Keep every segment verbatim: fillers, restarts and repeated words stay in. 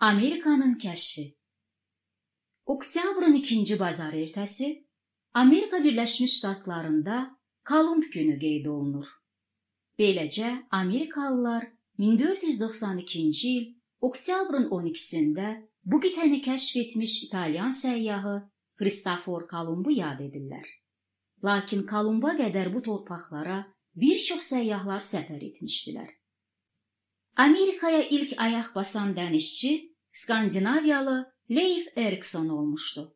Amerikanın kəşfi. Oktyabrın ikinci bazar ertəsi Amerika Birləşmiş Ştatlarında Kolumb günü qeyd olunur. Beləcə, Amerikalılar min dörd yüz doxsan ikinci il oktyabrın on ikisində bu qitəni kəşf etmiş İtalyan səyyahı Kristofor Kolumbu yad edirlər. Lakin Kolumba qədər bu torpaqlara bir çox səyyahlar səfər etmişdilər. Amerikaya ilk ayaq basan dənizçi Skandinaviyalı Leif Erikson olmuşdu.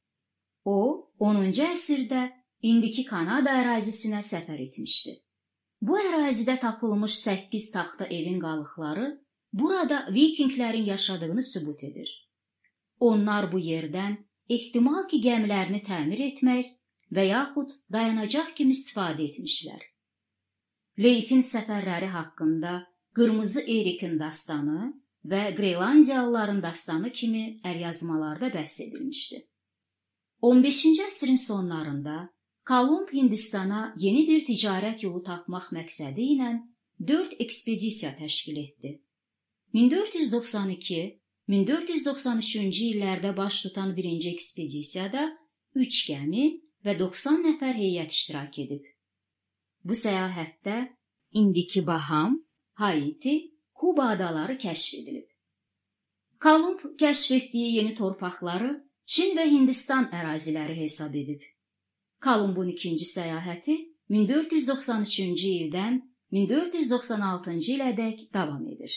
O, onuncu əsrdə indiki Kanada ərazisinə səfər etmişdi. Bu ərazidə tapılmış səkkiz taxta evin qalıqları burada Vikinglərin yaşadığını sübut edir. Onlar bu yerdən ehtimal ki, gəmilərini təmir etmək və yaxud dayanacaq kimi istifadə etmişlər. Leifin səfərləri haqqında Qırmızı Erikin dastanı və Qreylandiyalıların dastanı kimi əlyazmalarda bəhs edilmişdi. on beşinci əsrin sonlarında Kolumb Hindistana yeni bir ticarət yolu tapmaq məqsədi ilə dörd ekspedisiya təşkil etdi. min dörd yüz doxsan iki - min dörd yüz doxsan üçüncü illərdə baş tutan birinci ekspedisiyada üç gəmi və doxsan nəfər heyət iştirak edib. Bu səyahətdə indiki Baham, Haiti, Kuba adaları kəşf edilib. Kolumb kəşf etdiyi yeni torpaqları Çin və Hindistan əraziləri hesab edib. Kolumbun ikinci səyahəti min dörd yüz doxsan üçüncü ildən min dörd yüz doxsan altıncı ilədək davam edir.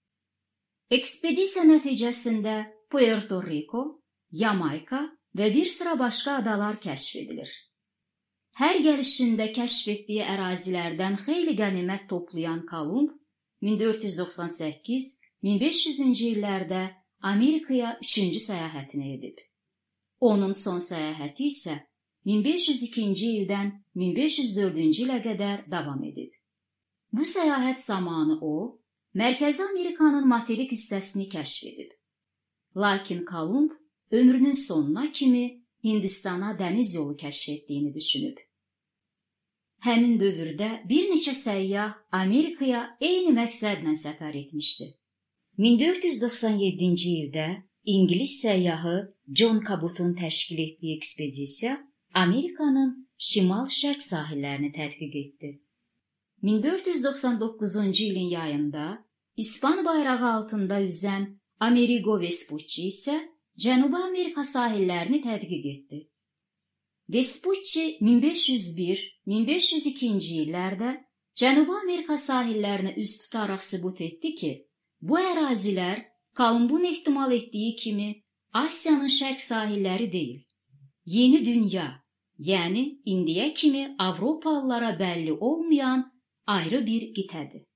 Ekspedisiya nəticəsində Puerto Rico, Yamayka və bir sıra başqa adalar kəşf edilir. Hər gəlişində kəşf etdiyi ərazilərdən xeyli qənimət toplayan Kolumb min dörd yüz doxsan səkkiz - min beş yüzüncü illərdə Amerikaya üçüncü səyahətini edib. Onun son səyahəti isə min beş yüz ikinci ildən min beş yüz dördüncü ilə qədər davam edib. Bu səyahət zamanı o, Mərkəzi Amerikanın materik hissəsini kəşf edib. Lakin Kolumb ömrünün sonuna kimi Hindistana dəniz yolu kəşf etdiyini düşünüb. Həmin dövrdə bir neçə səyyah Amerikaya eyni məqsədlə səfər etmişdi. min dörd yüz doxsan yeddinci ildə İngilis səyyahı John Cabot'un təşkil etdiyi ekspedisiya Amerikanın şimal-şərq sahillərini tədqiq etdi. min dörd yüz doxsan doqquzuncu ilin yayında İspan bayrağı altında üzən Amerigo Vespucci isə Cənubi Amerika sahillərini tədqiq etdi. Vespucci min beş yüz bir - min beş yüz ikinci illərdə Cənubi Amerika sahillərini üz tutaraq sübut etdi ki, bu ərazilər Kolumbun ehtimal etdiyi kimi Asiyanın şərq sahilləri deyil, yeni dünya, yəni indiyə kimi Avropalılara bəlli olmayan ayrı bir qitədir.